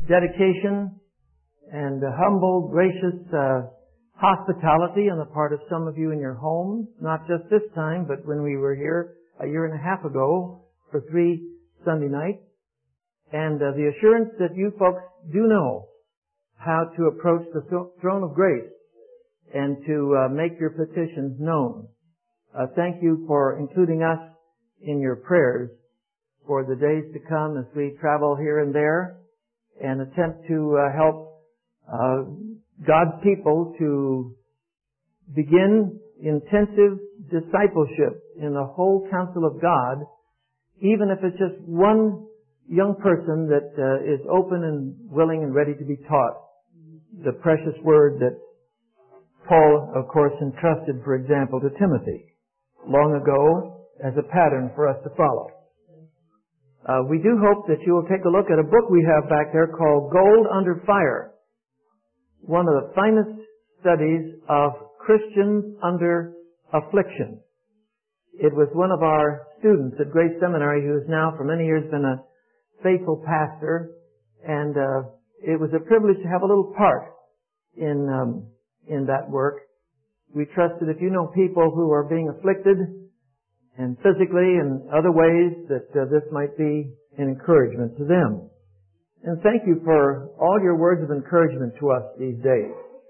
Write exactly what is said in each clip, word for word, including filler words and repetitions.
dedication and uh, humble, gracious uh, hospitality on the part of some of you in your homes, not just this time, but when we were here a year and a half ago for three Sunday nights. And uh, the assurance that you folks do know how to approach the th- throne of grace and to uh, make your petitions known. Uh, thank you for including us in your prayers for the days to come as we travel here and there and attempt to uh, help uh, God's people to begin intensive discipleship in the whole counsel of God, even if it's just one young person that uh, is open and willing and ready to be taught the precious word that Paul, of course, entrusted, for example, to Timothy long ago as a pattern for us to follow. Uh, we do hope that you will take a look at a book we have back there called Gold Under Fire, one of the finest studies of Christians under affliction. It was one of our students at Grace Seminary who has now for many years been a faithful pastor, and uh, it was a privilege to have a little part in um, in that work. We trust that if you know people who are being afflicted, and physically and other ways, that uh, this might be an encouragement to them. And thank you for all your words of encouragement to us these days.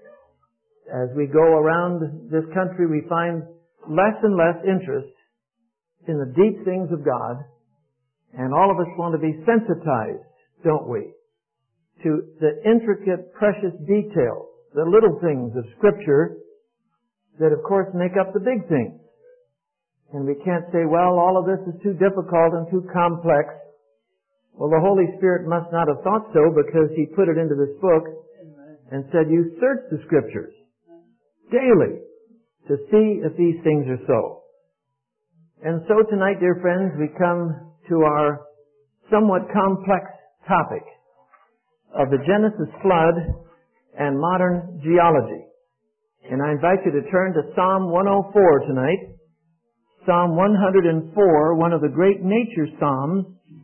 As we go around this country, we find less and less interest in the deep things of God, and all of us want to be sensitized, don't we, to the intricate, precious details, the little things of Scripture that, of course, make up the big things. And we can't say, well, all of this is too difficult and too complex. Well, the Holy Spirit must not have thought so, because He put it into this book and said, you search the Scriptures daily to see if these things are so. And so tonight, dear friends, we come to our somewhat complex topic of the Genesis flood and modern geology. And I invite you to turn to Psalm one oh four tonight. Psalm one oh four, one of the great nature psalms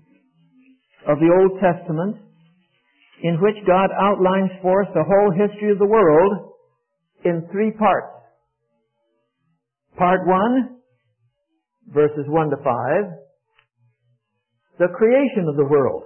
of the Old Testament, in which God outlines for us the whole history of the world in three parts. Part one, verses one to five, the creation of the world.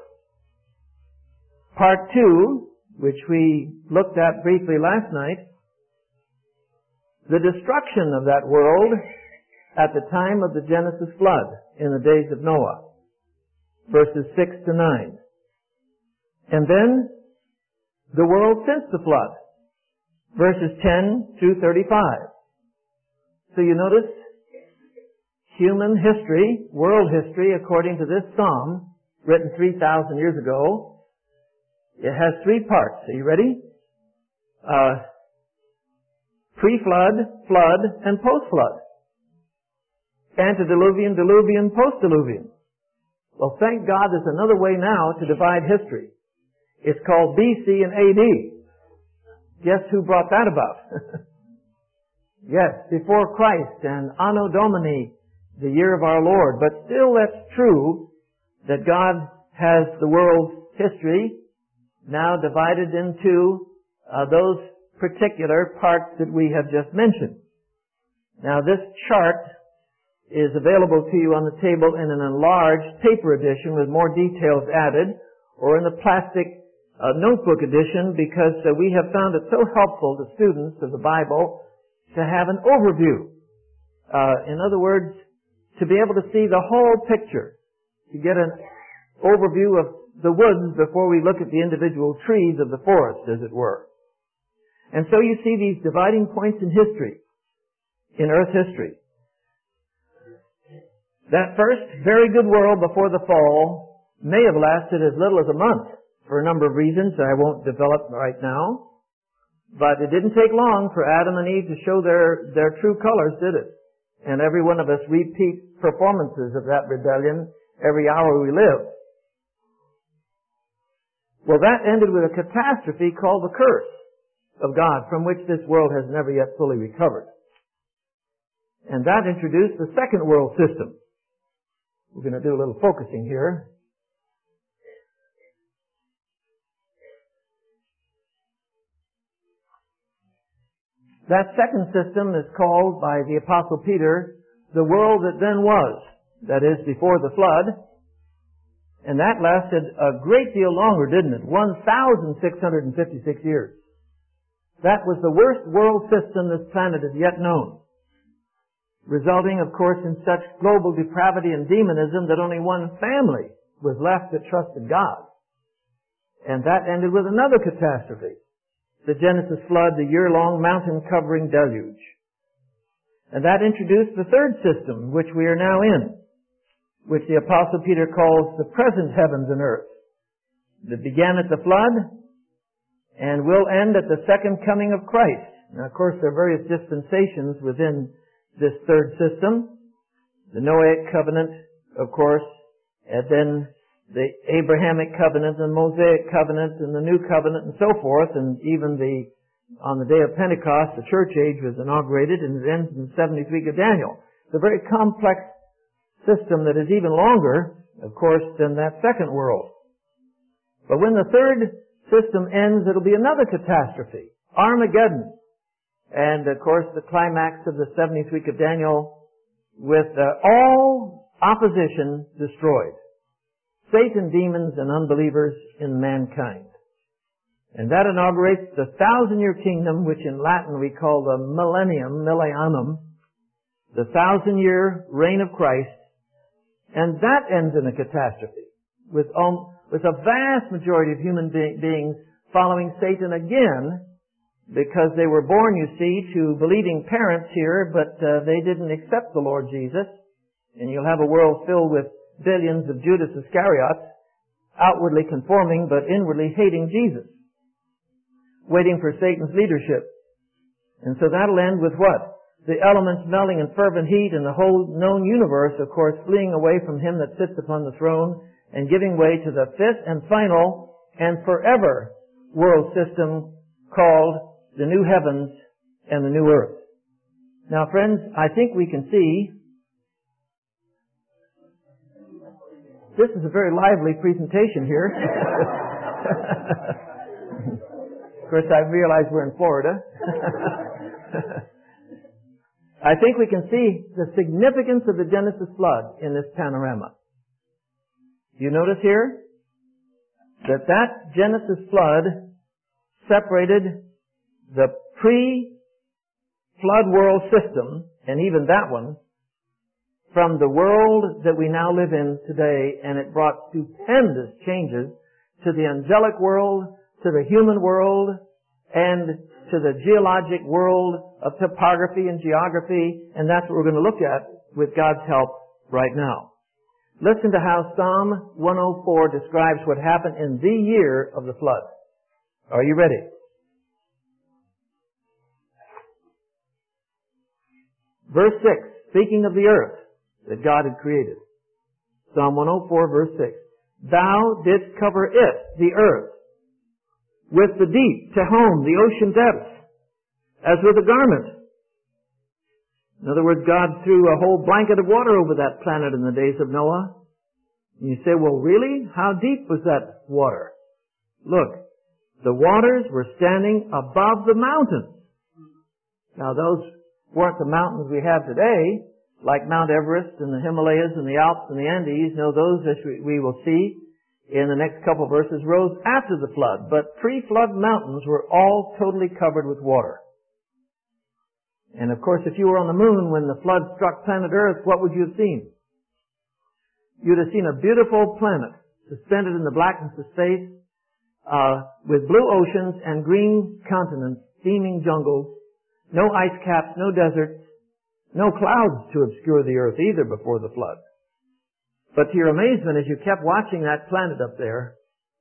Part two, which we looked at briefly last night, the destruction of that world at the time of the Genesis flood in the days of Noah, verses six to nine. And then the world since the flood, verses ten through thirty-five. So you notice human history, world history, according to this psalm, written three thousand years ago, it has three parts. Are you ready? Uh, pre-flood, flood, and post-flood. Antediluvian, diluvian, post-diluvian. Well, thank God there's another way now to divide history. It's called B C and A D. Guess who brought that about? Yes, before Christ and Anno Domini, the year of our Lord. But still that's true that God has the world's history now divided into uh, those particular parts that we have just mentioned. Now this chart is available to you on the table in an enlarged paper edition with more details added, or in the plastic uh, notebook edition, because uh, we have found it so helpful to students of the Bible to have an overview. Uh, in other words, to be able to see the whole picture, to get an overview of the woods before we look at the individual trees of the forest, as it were. And so you see these dividing points in history, in Earth history. That first very good world before the fall may have lasted as little as a month for a number of reasons that I won't develop right now. But it didn't take long for Adam and Eve to show their, their true colors, did it? And every one of us repeat performances of that rebellion every hour we live. Well, that ended with a catastrophe called the curse of God, from which this world has never yet fully recovered. And that introduced the second world system. We're going to do a little focusing here. That second system is called by the Apostle Peter the world that then was, that is, before the flood. And that lasted a great deal longer, didn't it? one thousand six hundred fifty-six years. That was the worst world system this planet has yet known, resulting, of course, in such global depravity and demonism that only one family was left that trusted God. And that ended with another catastrophe, the Genesis flood, the year-long mountain-covering deluge. And that introduced the third system, which we are now in, which the Apostle Peter calls the present heavens and earth. That began at the flood and will end at the second coming of Christ. Now, of course, there are various dispensations within this third system. The Noahic covenant, of course, and then the Abrahamic covenant, the Mosaic covenant, and the New covenant, and so forth, and even the, on the day of Pentecost, the church age was inaugurated, and it ends in the seventieth week of Daniel. It's a very complex system that is even longer, of course, than that second world. But when the third system ends, it'll be another catastrophe, Armageddon. And, of course, the climax of the seventieth week of Daniel with uh, all opposition destroyed. Satan, demons, and unbelievers in mankind. And that inaugurates the thousand-year kingdom, which in Latin we call the millennium, millennium, the thousand-year reign of Christ. And that ends in a catastrophe, with, um, with a vast majority of human be- beings following Satan again, because they were born, you see, to believing parents here, but uh, they didn't accept the Lord Jesus. And you'll have a world filled with billions of Judas Iscariots, outwardly conforming but inwardly hating Jesus, waiting for Satan's leadership. And so that'll end with what? The elements melting in fervent heat and the whole known universe, of course, fleeing away from Him that sits upon the throne and giving way to the fifth and final and forever world system called the new heavens and the new earth. Now, friends, I think we can see this is a very lively presentation here. Of course, I realize we're in Florida. I think we can see the significance of the Genesis flood in this panorama. You notice here that that Genesis flood separated the pre-flood world system, and even that one, from the world that we now live in today, and it brought stupendous changes to the angelic world, to the human world, and to the geologic world of topography and geography, and that's what we're going to look at with God's help right now. Listen to how Psalm one oh four describes what happened in the year of the flood. Are you ready? Verse six, speaking of the earth that God had created. Psalm one oh four, verse six. Thou didst cover it, the earth, with the deep, Tehom, the ocean depths, as with a garment. In other words, God threw a whole blanket of water over that planet in the days of Noah. And you say, well, really? How deep was that water? Look, the waters were standing above the mountains. Now, those weren't the mountains we have today, like Mount Everest and the Himalayas and the Alps and the Andes. No, those, as we will see in the next couple of verses, rose after the flood. But pre-flood mountains were all totally covered with water. And of course, if you were on the moon when the flood struck planet Earth, what would you have seen? You'd have seen a beautiful planet suspended in the blackness of space, uh, with blue oceans and green continents, steaming jungles, no ice caps, no deserts, no clouds to obscure the earth either before the flood. But to your amazement, as you kept watching that planet up there,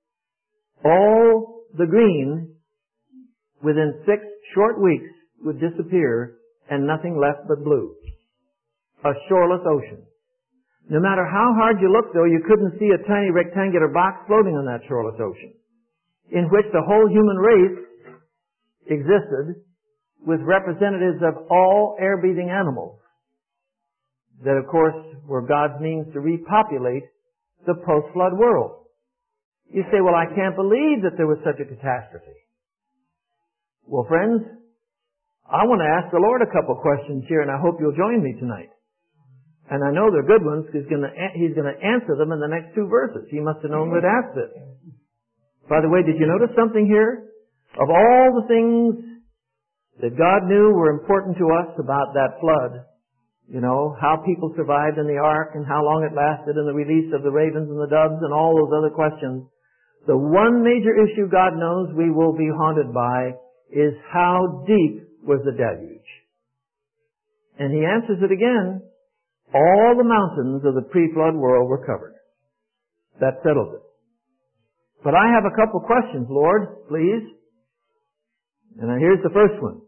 all the green within six short weeks would disappear and nothing left but blue. A shoreless ocean. No matter how hard you looked, though, you couldn't see a tiny rectangular box floating on that shoreless ocean, in which the whole human race existed, with representatives of all air-breathing animals that, of course, were God's means to repopulate the post-flood world. You say, well, I can't believe that there was such a catastrophe. Well, friends, I want to ask the Lord a couple questions here, and I hope you'll join me tonight. And I know they're good ones because He's going to answer them in the next two verses. He must have known we'd ask this. By the way, did you notice something here? Of all the things that God knew were important to us about that flood, you know, how people survived in the ark and how long it lasted and the release of the ravens and the doves and all those other questions, the one major issue God knows we will be haunted by is how deep was the deluge. And He answers it again. All the mountains of the pre-flood world were covered. That settles it. But I have a couple questions, Lord, please. And here's the first one.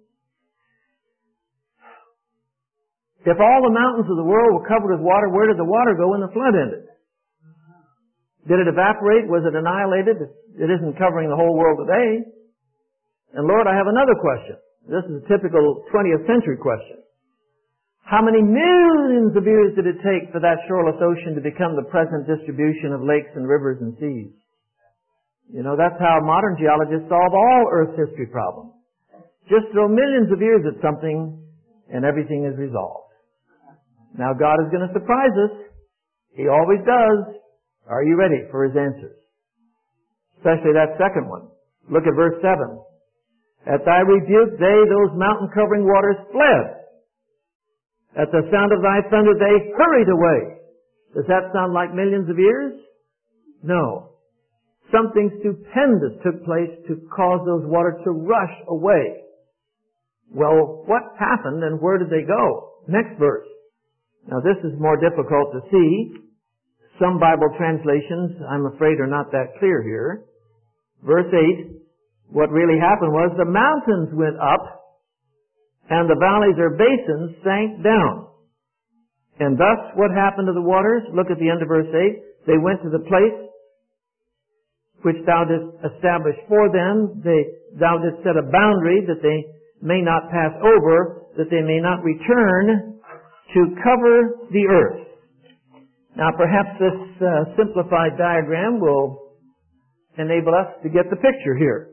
If all the mountains of the world were covered with water, where did the water go when the flood ended? Did it evaporate? Was it annihilated? It isn't covering the whole world today. And Lord, I have another question. This is a typical twentieth century question. How many millions of years did it take for that shoreless ocean to become the present distribution of lakes and rivers and seas? You know, that's how modern geologists solve all Earth's history problems. Just throw millions of years at something and everything is resolved. Now God is going to surprise us. He always does. Are you ready for His answers? Especially that second one. Look at verse seven. At thy rebuke, they, those mountain-covering waters, fled. At the sound of thy thunder, they hurried away. Does that sound like millions of years? No. Something stupendous took place to cause those waters to rush away. Well, what happened and where did they go? Next verse. Now this is more difficult to see. Some Bible translations, I'm afraid, are not that clear here. Verse eight, what really happened was the mountains went up and the valleys or basins sank down. And thus, what happened to the waters? Look at the end of verse eight. They went to the place which thou didst establish for them. They, thou didst set a boundary that they may not pass over, that they may not return to cover the earth. Now, perhaps this uh, simplified diagram will enable us to get the picture here.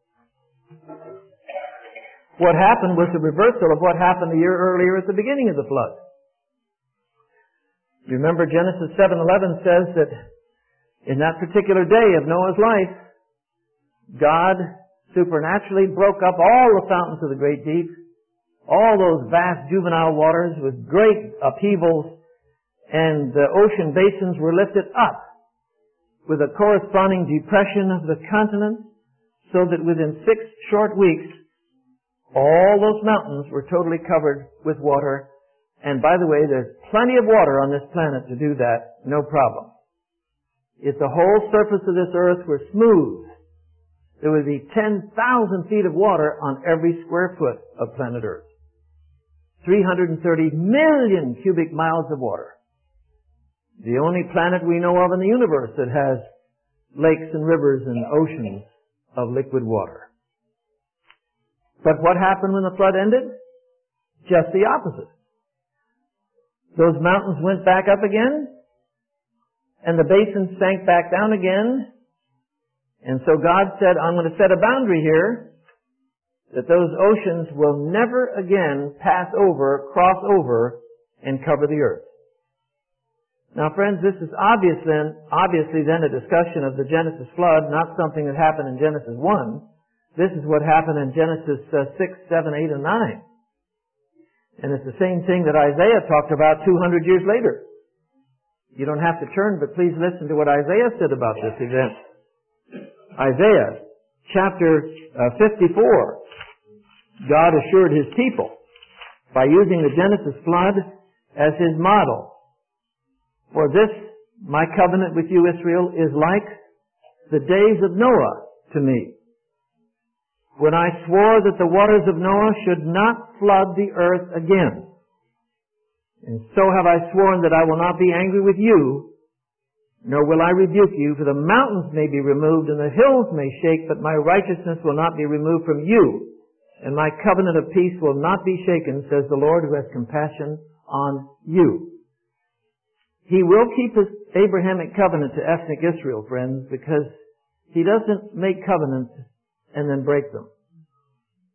What happened was the reversal of what happened a year earlier at the beginning of the flood. Remember, Genesis seven eleven says that in that particular day of Noah's life, God supernaturally broke up all the fountains of the great deep, all those vast juvenile waters with great upheavals, and the ocean basins were lifted up with a corresponding depression of the continent, so that within six short weeks, all those mountains were totally covered with water. And by the way, there's plenty of water on this planet to do that, no problem. If the whole surface of this earth were smooth, there would be ten thousand feet of water on every square foot of planet Earth. three hundred thirty million cubic miles of water. The only planet we know of in the universe that has lakes and rivers and oceans of liquid water. But what happened when the flood ended? Just the opposite. Those mountains went back up again, and the basins sank back down again. And so God said, I'm going to set a boundary here that those oceans will never again pass over, cross over, and cover the earth. Now, friends, this is obvious then, obviously then a discussion of the Genesis flood, not something that happened in Genesis one. This is what happened in Genesis uh, six, seven, eight, and nine. And it's the same thing that Isaiah talked about two hundred years later. You don't have to turn, but please listen to what Isaiah said about this event. Isaiah chapter uh, fifty-four. God assured His people by using the Genesis flood as His model. For this, my covenant with you, Israel, is like the days of Noah to me, when I swore that the waters of Noah should not flood the earth again. And so have I sworn that I will not be angry with you, nor will I rebuke you, for the mountains may be removed and the hills may shake, but my righteousness will not be removed from you, and my covenant of peace will not be shaken, says the Lord who has compassion on you. He will keep His Abrahamic covenant to ethnic Israel, friends, because He doesn't make covenants and then break them.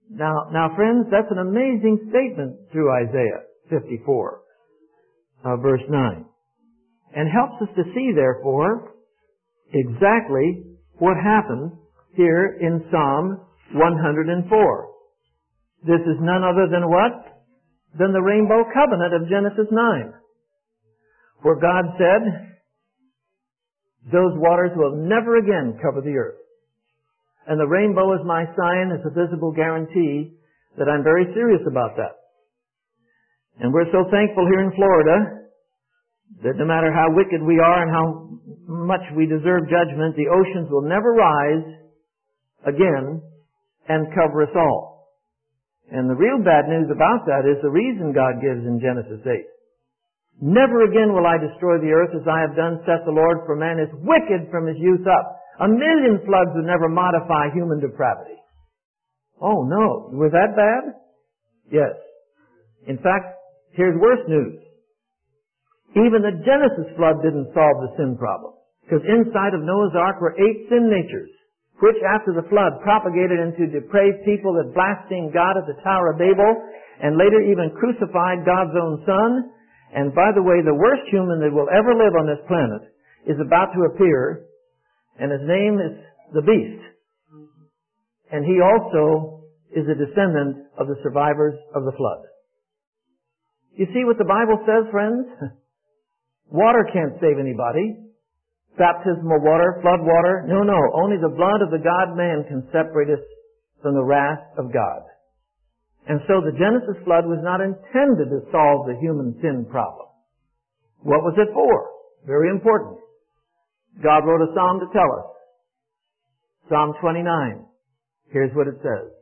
Now, now friends, that's an amazing statement through Isaiah fifty-four, uh, verse nine. And helps us to see, therefore, exactly what happened here in Psalm one hundred four. This is none other than what? Than the rainbow covenant of Genesis nine. Where God said, those waters will never again cover the earth. And the rainbow is my sign, it's a visible guarantee that I'm very serious about that. And we're so thankful here in Florida that no matter how wicked we are and how much we deserve judgment, the oceans will never rise again and cover us all. And the real bad news about that is the reason God gives in Genesis eight. Never again will I destroy the earth as I have done, saith the Lord, for man is wicked from his youth up. A million floods would never modify human depravity. Oh no, was that bad? Yes. In fact, here's worse news. Even the Genesis flood didn't solve the sin problem. Because inside of Noah's ark were eight sin natures, which after the flood propagated into depraved people that blasphemed God at the Tower of Babel, and later even crucified God's own Son. And by the way, the worst human that will ever live on this planet is about to appear, and his name is the Beast. And he also is a descendant of the survivors of the flood. You see what the Bible says, friends? Water can't save anybody. Baptismal water, flood water. No, no. Only the blood of the God-man can separate us from the wrath of God. And so the Genesis flood was not intended to solve the human sin problem. What was it for? Very important. God wrote a psalm to tell us. Psalm twenty-nine. Here's what it says.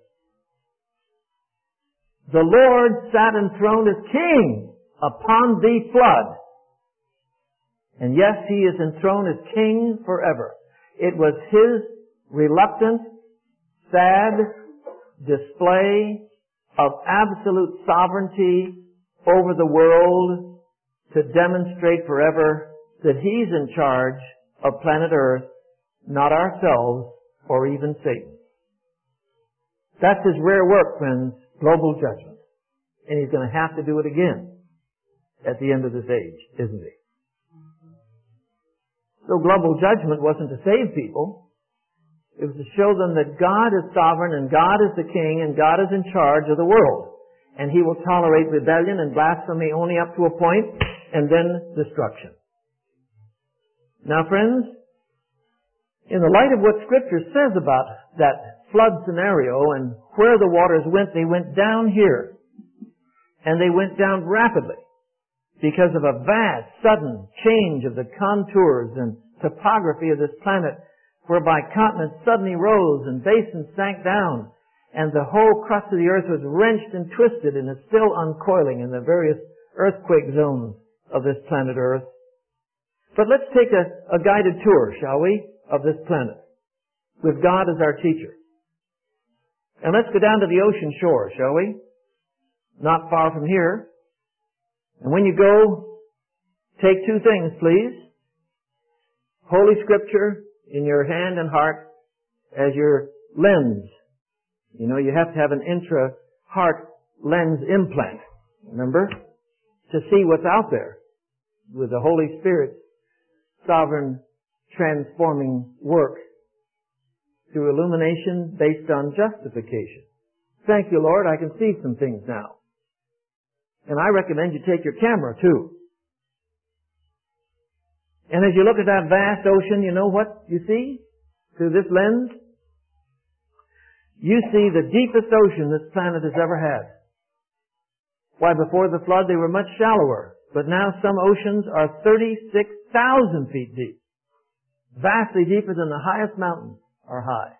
The Lord sat enthroned as king upon the flood. And yes, he is enthroned as king forever. It was his reluctant, sad display of absolute sovereignty over the world to demonstrate forever that he's in charge of planet Earth, not ourselves or even Satan. That's his rare work, friends, global judgment. And he's going to have to do it again at the end of this age, isn't he? So global judgment wasn't to save people. It was to show them that God is sovereign and God is the king and God is in charge of the world. And he will tolerate rebellion and blasphemy only up to a point and then destruction. Now friends, in the light of what Scripture says about that flood scenario and where the waters went, they went down here. And they went down rapidly because of a vast, sudden change of the contours and topography of this planet, whereby continents suddenly rose and basins sank down, and the whole crust of the earth was wrenched and twisted and is still uncoiling in the various earthquake zones of this planet Earth. But let's take a, a guided tour, shall we, of this planet, with God as our teacher. And let's go down to the ocean shore, shall we? Not far from here. And when you go, take two things, please. Holy Scripture in your hand and heart as your lens. You know, you have to have an intra-heart lens implant, remember? To see what's out there with the Holy Spirit's sovereign transforming work through illumination based on justification. Thank you, Lord, I can see some things now. And I recommend you take your camera, too. And as you look at that vast ocean, you know what you see through this lens? You see the deepest ocean this planet has ever had. Why, before the flood, they were much shallower. But now some oceans are thirty-six thousand feet deep. Vastly deeper than the highest mountains are high.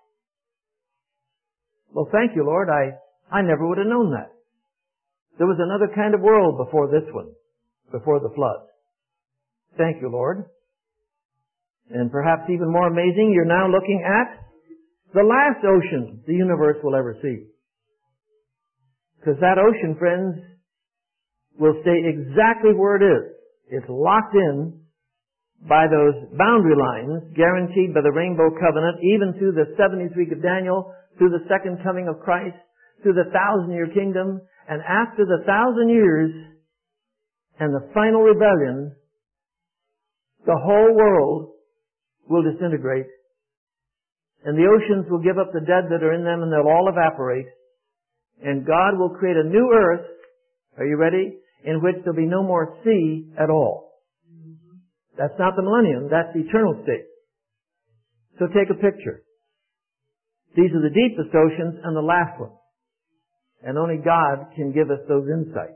Well, thank you, Lord. I, I never would have known that. There was another kind of world before this one, before the flood. Thank you, Lord. And perhaps even more amazing, you're now looking at the last ocean the universe will ever see. Because that ocean, friends, will stay exactly where it is. It's locked in by those boundary lines guaranteed by the Rainbow Covenant, even through the seventieth week of Daniel, through the second coming of Christ, through the thousand-year kingdom, and after the thousand years and the final rebellion, the whole world will disintegrate, and the oceans will give up the dead that are in them, and they'll all evaporate, and God will create a new earth, are you ready, in which there'll be no more sea at all. That's not the millennium, that's the eternal state. So take a picture. These are the deepest oceans and the last one. And only God can give us those insights.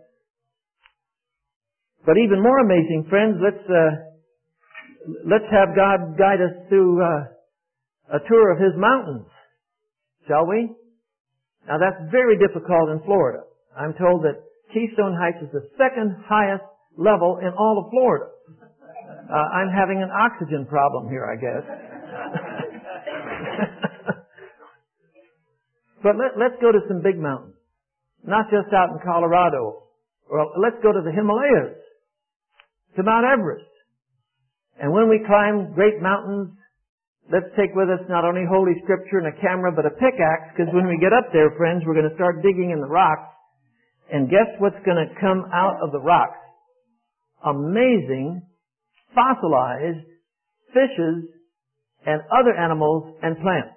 But even more amazing, friends, let's uh, let's have God guide us through uh, a tour of His mountains, shall we? Now that's very difficult in Florida. I'm told that Keystone Heights is the second highest level in all of Florida. Uh, I'm having an oxygen problem here, I guess. But let, let's go to some big mountains. Not just out in Colorado. Or let's go to the Himalayas. To Mount Everest. And when we climb great mountains, let's take with us not only Holy Scripture and a camera, but a pickaxe, because when we get up there, friends, we're going to start digging in the rocks. And guess what's going to come out of the rocks? Amazing, fossilized fishes and other animals and plants.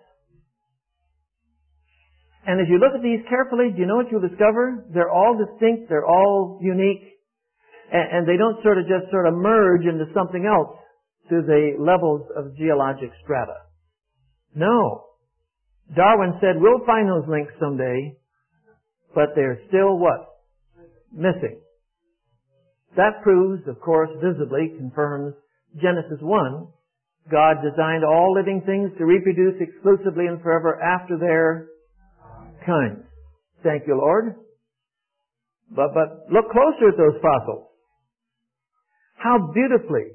And as you look at these carefully, do you know what you'll discover? They're all distinct, they're all unique, and, and they don't sort of just sort of merge into something else through the levels of geologic strata. No. Darwin said, we'll find those links someday, but they're still what? Missing. That proves, of course, visibly confirms Genesis one. God designed all living things to reproduce exclusively and forever after their kind. Thank you, Lord. But, but look closer at those fossils. How beautifully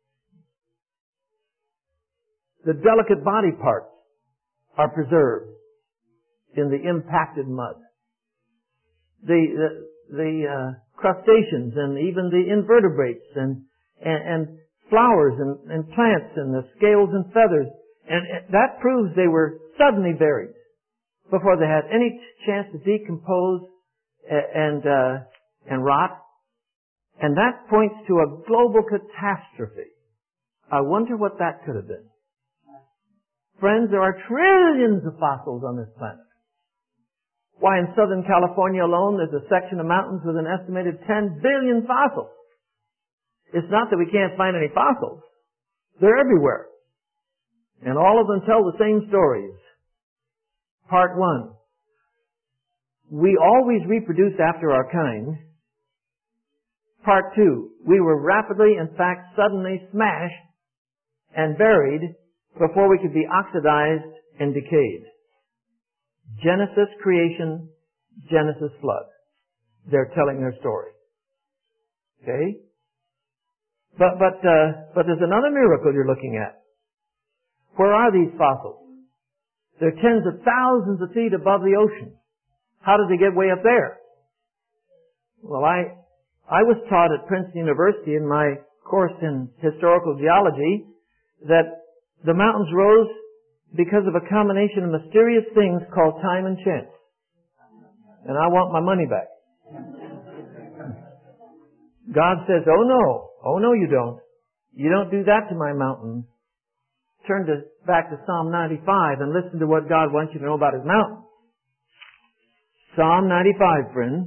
the delicate body parts are preserved in the impacted mud. The, the, the uh, crustaceans and even the invertebrates and, and, and flowers and, and plants and the scales and feathers. And that proves they were suddenly buried before they had any chance to decompose and, uh, and rot. And that points to a global catastrophe. I wonder what that could have been. Friends, there are trillions of fossils on this planet. Why, in Southern California alone, there's a section of mountains with an estimated ten billion fossils. It's not that we can't find any fossils. They're everywhere. And all of them tell the same stories. Part one. We always reproduce after our kind. Part two. We were rapidly, in fact, suddenly smashed and buried before we could be oxidized and decayed. Genesis creation, Genesis flood. They're telling their story. Okay? But, but, uh, but there's another miracle you're looking at. Where are these fossils? They're tens of thousands of feet above the ocean. How did they get way up there? Well, I, I was taught at Princeton University in my course in historical geology that the mountains rose because of a combination of mysterious things called time and chance. And I want my money back. God says, oh no, oh no you don't. You don't do that to my mountain. Turn to, back to Psalm ninety-five and listen to what God wants you to know about His mountain. Psalm ninety-five, friends.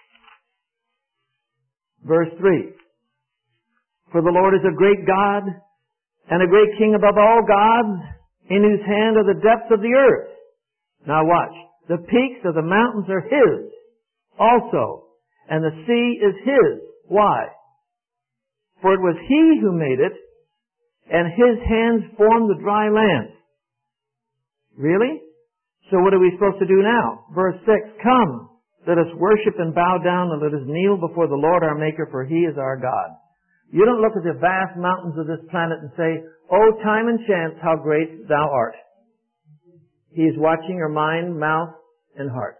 Verse three. For the Lord is a great God and a great King above all gods, in whose hand are the depths of the earth. Now watch. The peaks of the mountains are His also, and the sea is His. Why? For it was He who made it, and His hands formed the dry land. Really? So what are we supposed to do now? Verse six, come, let us worship and bow down, and let us kneel before the Lord our Maker, for He is our God. You don't look at the vast mountains of this planet and say, oh, time and chance, how great thou art. He is watching your mind, mouth, and heart.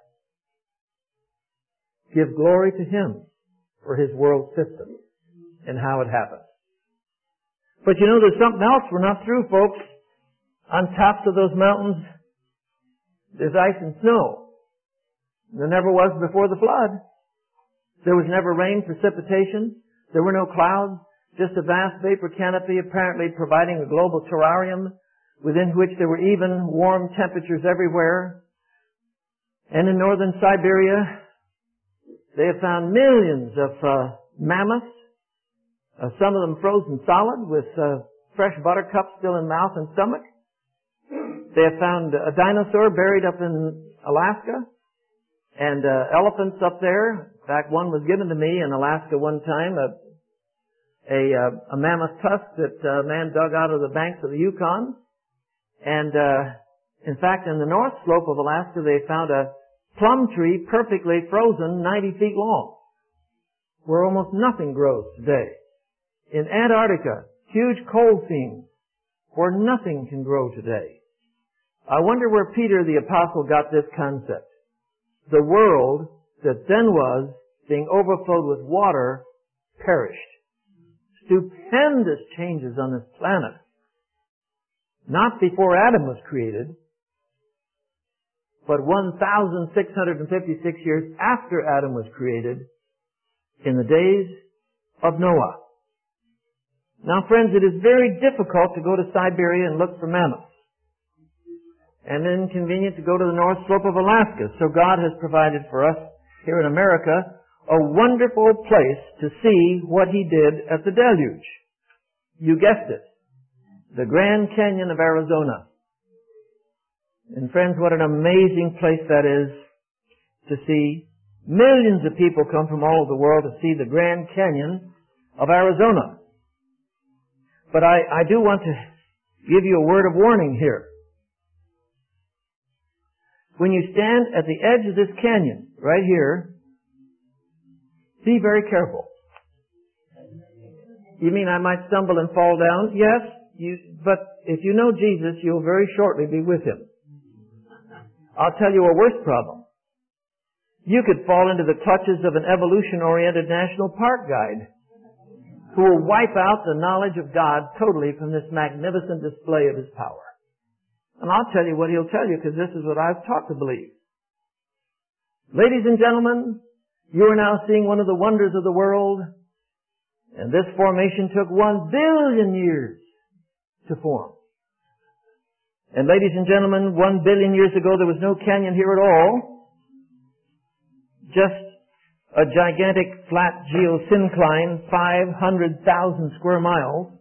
Give glory to Him for His world system and how it happens. But you know, there's something else we're not through, folks. On tops of those mountains, there's ice and snow. There never was before the flood. There was never rain, precipitation. There were no clouds, just a vast vapor canopy apparently providing a global terrarium within which there were even warm temperatures everywhere. And in northern Siberia, they have found millions of uh, mammoths, uh, some of them frozen solid with uh, fresh buttercups still in mouth and stomach. They have found a dinosaur buried up in Alaska, and uh, elephants up there. In fact, one was given to me in Alaska one time, a, a, uh, a mammoth tusk that a man dug out of the banks of the Yukon. And uh, in fact, in the north slope of Alaska, they found a plum tree perfectly frozen ninety feet long, where almost nothing grows today. In Antarctica, huge coal seams where nothing can grow today. I wonder where Peter the Apostle got this concept. The world that then was, being overflowed with water, perished. Stupendous changes on this planet. Not before Adam was created, but one thousand six hundred fifty-six years after Adam was created, in the days of Noah. Now, friends, it is very difficult to go to Siberia and look for mammoths, and inconvenient to go to the north slope of Alaska. So God has provided for us here in America a wonderful place to see what He did at the deluge. You guessed it. The Grand Canyon of Arizona. And friends, what an amazing place that is to see. Millions of people come from all over the world to see the Grand Canyon of Arizona. But I, I do want to give you a word of warning here. When you stand at the edge of this canyon, right here, be very careful. You mean I might stumble and fall down? Yes, you, but if you know Jesus, you'll very shortly be with Him. I'll tell you a worse problem. You could fall into the clutches of an evolution-oriented national park guide who will wipe out the knowledge of God totally from this magnificent display of His power. And I'll tell you what he'll tell you, because this is what I've taught to believe. Ladies and gentlemen, you are now seeing one of the wonders of the world, and this formation took one billion years to form. And ladies and gentlemen, one billion years ago there was no canyon here at all, just a gigantic flat geosyncline, five hundred thousand square miles,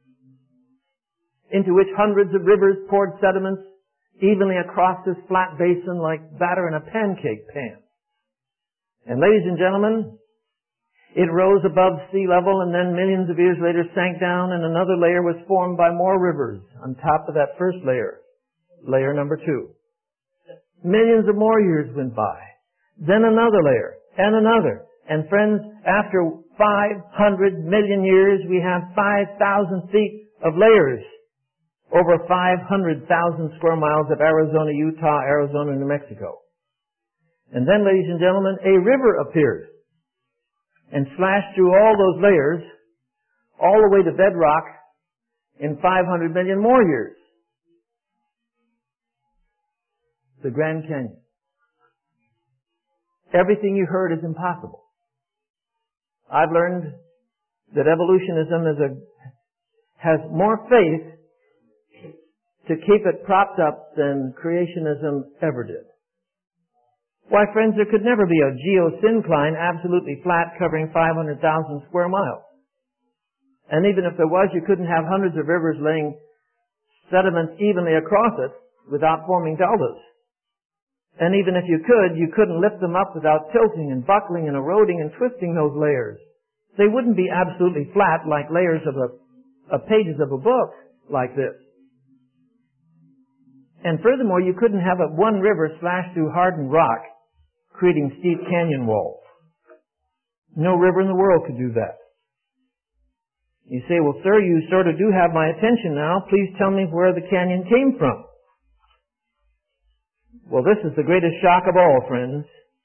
into which hundreds of rivers poured sediments evenly across this flat basin like batter in a pancake pan. And ladies and gentlemen, it rose above sea level and then millions of years later sank down, and another layer was formed by more rivers on top of that first layer, layer number two. Millions of more years went by. Then another layer, and another. And friends, after five hundred million years, we have five thousand feet of layers over five hundred thousand square miles of Arizona, Utah, Arizona, New Mexico. And then, ladies and gentlemen, a river appeared and slashed through all those layers all the way to bedrock in five hundred million more years. The Grand Canyon. Everything you heard is impossible. I've learned that evolutionism is a, has more faith to keep it propped up than creationism ever did. Why, friends, there could never be a geosyncline absolutely flat covering five hundred thousand square miles. And even if there was, you couldn't have hundreds of rivers laying sediments evenly across it without forming deltas. And even if you could, you couldn't lift them up without tilting and buckling and eroding and twisting those layers. They wouldn't be absolutely flat like layers of, a, of pages of a book like this. And furthermore, you couldn't have a, one river slash through hardened rock, creating steep canyon walls. No river in the world could do that. You say, well, sir, you sort of do have my attention now. Please tell me where the canyon came from. Well, this is the greatest shock of all, friends.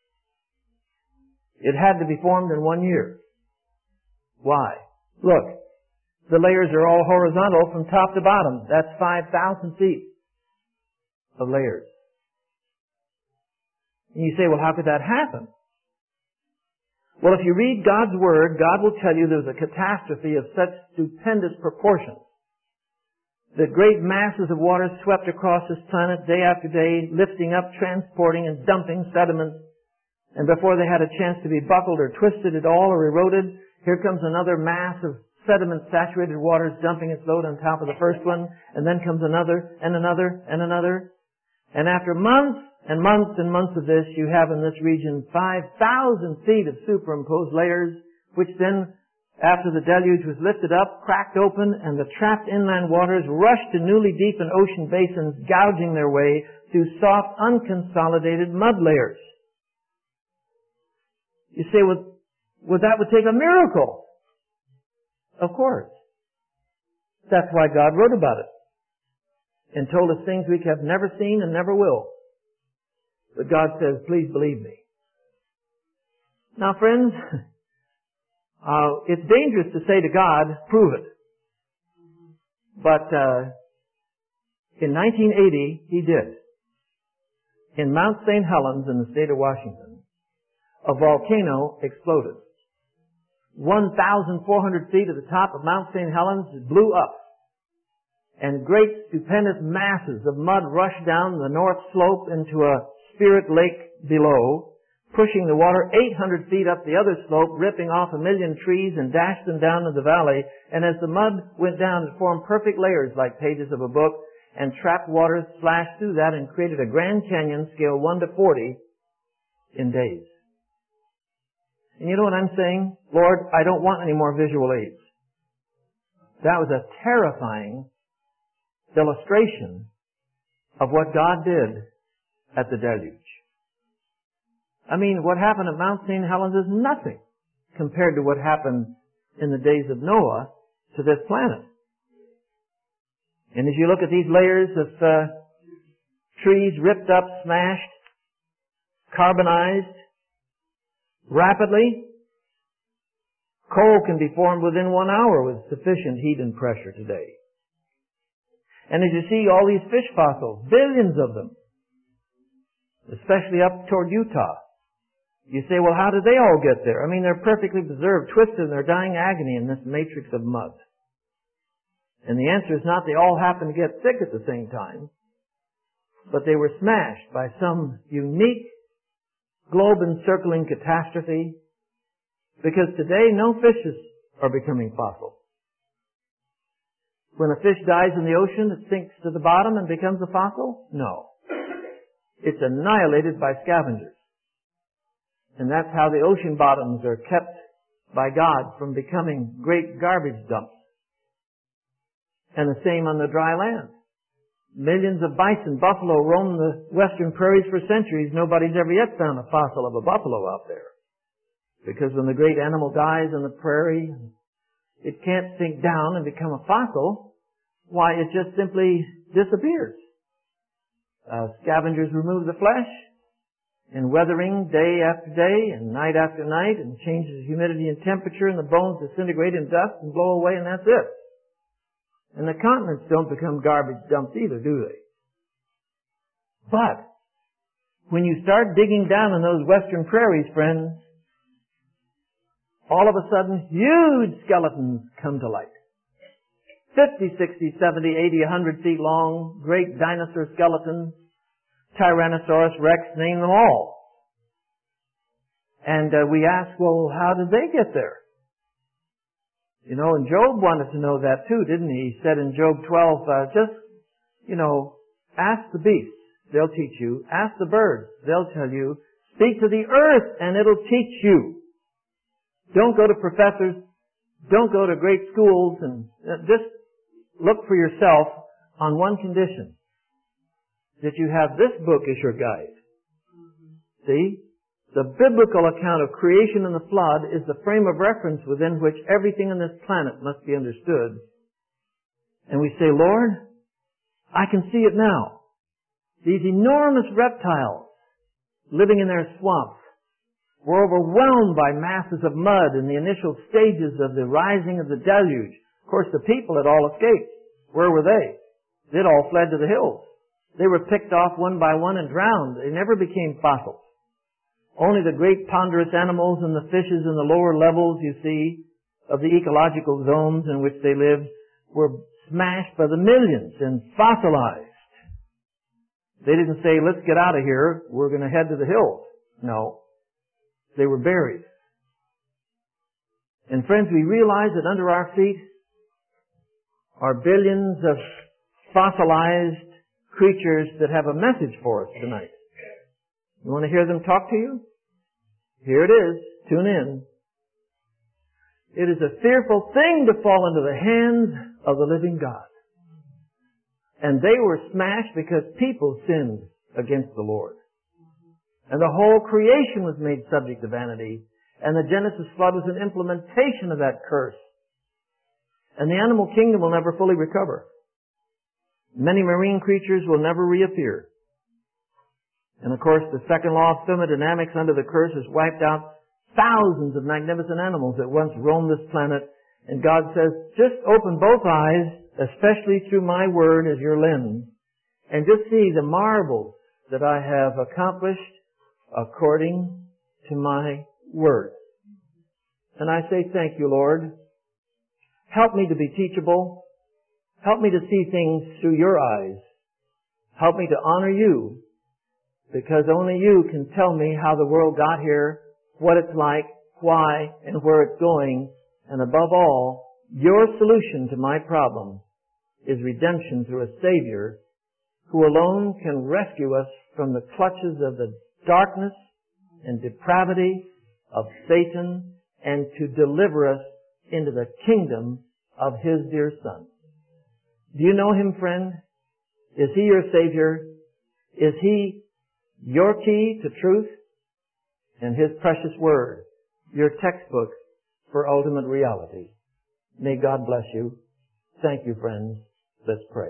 It had to be formed in one year. Why? Look, the layers are all horizontal from top to bottom. That's five thousand feet of layers. And you say, well, how could that happen? Well, if you read God's Word, God will tell you there's a catastrophe of such stupendous proportions that great masses of water swept across this planet day after day, lifting up, transporting, and dumping sediments. And before they had a chance to be buckled or twisted at all or eroded, here comes another mass of sediment-saturated waters dumping its load on top of the first one, and then comes another, and another, and another. And after months and months and months of this, you have in this region five thousand feet of superimposed layers, which then, after the deluge was lifted up, cracked open, and the trapped inland waters rushed to newly deepened ocean basins, gouging their way through soft, unconsolidated mud layers. You say, well, well, that would take a miracle. Of course. That's why God wrote about it and told us things we have never seen and never will. But God says, please believe me. Now, friends, Uh, it's dangerous to say to God, prove it. But uh, in nineteen eighty, He did. In Mount Saint Helens in the state of Washington, a volcano exploded. one thousand four hundred feet at the top of Mount Saint Helens blew up. And great stupendous masses of mud rushed down the north slope into a spirit lake below, pushing the water eight hundred feet up the other slope, ripping off a million trees and dashed them down to the valley. And as the mud went down, it formed perfect layers like pages of a book, and trapped water splashed through that and created a Grand Canyon scale one to forty in days. And you know what I'm saying? Lord, I don't want any more visual aids. That was a terrifying illustration of what God did at the deluge. I mean, what happened at Mount Saint Helens is nothing compared to what happened in the days of Noah to this planet. And as you look at these layers of uh, trees ripped up, smashed, carbonized rapidly, coal can be formed within one hour with sufficient heat and pressure today. And as you see all these fish fossils, billions of them, especially up toward Utah, you say, well, how did they all get there? I mean, they're perfectly preserved, twisted in their dying agony in this matrix of mud. And the answer is not they all happened to get sick at the same time, but they were smashed by some unique globe-encircling catastrophe, because today no fishes are becoming fossil. When a fish dies in the ocean, it sinks to the bottom and becomes a fossil? No. It's annihilated by scavengers. And that's how the ocean bottoms are kept by God from becoming great garbage dumps. And the same on the dry land. Millions of bison, buffalo roam the western prairies for centuries. Nobody's ever yet found a fossil of a buffalo out there. Because when the great animal dies on the prairie, it can't sink down and become a fossil. Why, it just simply disappears. Uh, scavengers remove the flesh, and weathering day after day and night after night, and changes humidity and temperature, and the bones disintegrate in dust and blow away, and that's it. And the continents don't become garbage dumps either, do they? But when you start digging down in those western prairies, friends, all of a sudden huge skeletons come to light. fifty, sixty, seventy, eighty, one hundred feet long, great dinosaur skeletons, Tyrannosaurus Rex, name them all. And uh, we ask, well, how did they get there? You know, and Job wanted to know that too, didn't he? He said in Job twelve, uh, just, you know, ask the beasts, they'll teach you. Ask the birds, they'll tell you. Speak to the earth, and it'll teach you. Don't go to professors. Don't go to great schools, and uh, just look for yourself on one condition. That you have this book as your guide. See? The biblical account of creation and the flood is the frame of reference within which everything on this planet must be understood. And we say, Lord, I can see it now. These enormous reptiles living in their swamps were overwhelmed by masses of mud in the initial stages of the rising of the deluge. Of course, the people had all escaped. Where were they? They'd all fled to the hills. They were picked off one by one and drowned. They never became fossils. Only the great ponderous animals and the fishes in the lower levels, you see, of the ecological zones in which they lived were smashed by the millions and fossilized. They didn't say, let's get out of here, we're going to head to the hills. No. They were buried. And friends, we realize that under our feet are billions of fossilized creatures that have a message for us tonight. You want to hear them talk to you? Here it is. Tune in. It is a fearful thing to fall into the hands of the living God. And they were smashed because people sinned against the Lord. And the whole creation was made subject to vanity. And the Genesis flood was an implementation of that curse. And the animal kingdom will never fully recover. Many marine creatures will never reappear. And of course, the second law of thermodynamics under the curse has wiped out thousands of magnificent animals that once roamed this planet. And God says, just open both eyes, especially through my word as your lens, and just see the marvels that I have accomplished according to my word. And I say, thank you, Lord. Help me to be teachable. Help me to see things through your eyes. Help me to honor you, because only you can tell me how the world got here, what it's like, why, and where it's going. And above all, your solution to my problem is redemption through a Savior who alone can rescue us from the clutches of the darkness and depravity of Satan and to deliver us into the kingdom of His dear Son. Do you know Him, friend? Is He your Savior? Is He your key to truth? And His precious Word, your textbook for ultimate reality. May God bless you. Thank you, friends. Let's pray.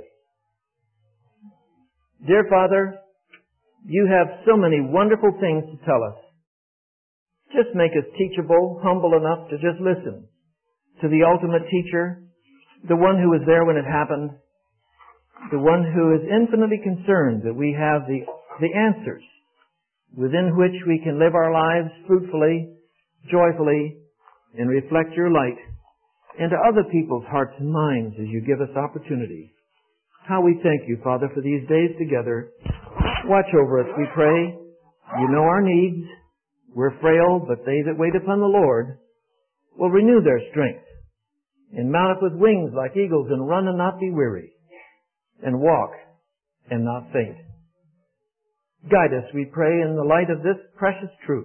Dear Father, you have so many wonderful things to tell us. Just make us teachable, humble enough to just listen to the ultimate teacher, the one who was there when it happened, the one who is infinitely concerned that we have the, the answers within which we can live our lives fruitfully, joyfully, and reflect your light into other people's hearts and minds as you give us opportunity. How we thank you, Father, for these days together. Watch over us, we pray. You know our needs. We're frail, but they that wait upon the Lord will renew their strength and mount up with wings like eagles and run and not be weary and walk and not faint. Guide us, we pray, in the light of this precious truth.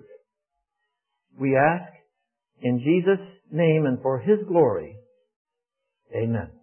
We ask in Jesus' name and for His glory. Amen.